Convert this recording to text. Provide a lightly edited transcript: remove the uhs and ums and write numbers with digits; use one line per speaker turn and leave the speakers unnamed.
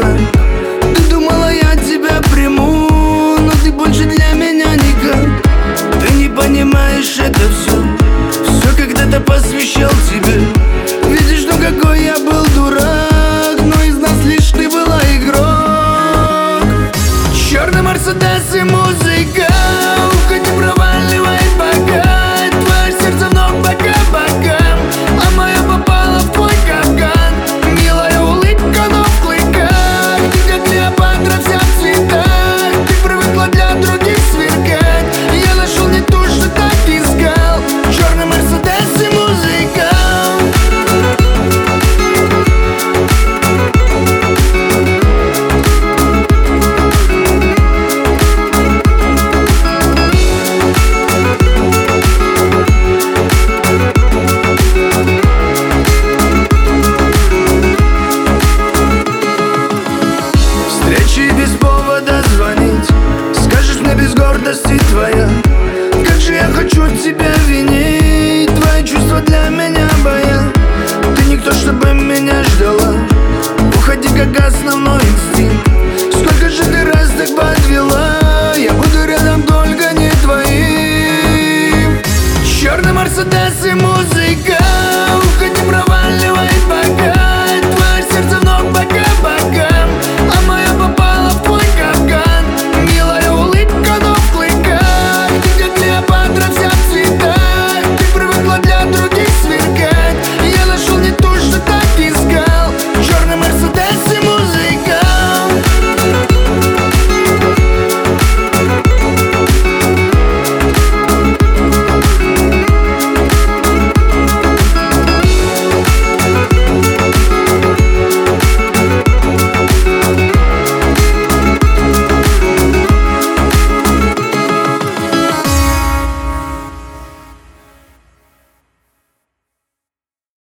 пора. Ты думала, я тебя приму, но ты больше для меня никак. Ты не понимаешь, это все когда-то посвящал тебе. Видишь, ну какой я был дурак, но из нас лишь ты была игрок. Черный Мерседес и музыка, уходи, проваливай пока. Твое сердце вновь пока-пока, а моя попала в твой капкан. Милая улыбка, но в клыках, ты как Клеопатра вся в цветах. Ты привыкла для других сверкать, я нашел не то, что так искал. Черный Мерседес и музыка. Встречи без повода звонить, скажешь мне без гордости твоя. Как же я хочу тебя винить, твои чувства для меня баян. Ты никто, чтобы меня ждала, уходи как основной инстинкт. Сколько же ты раз так подвела.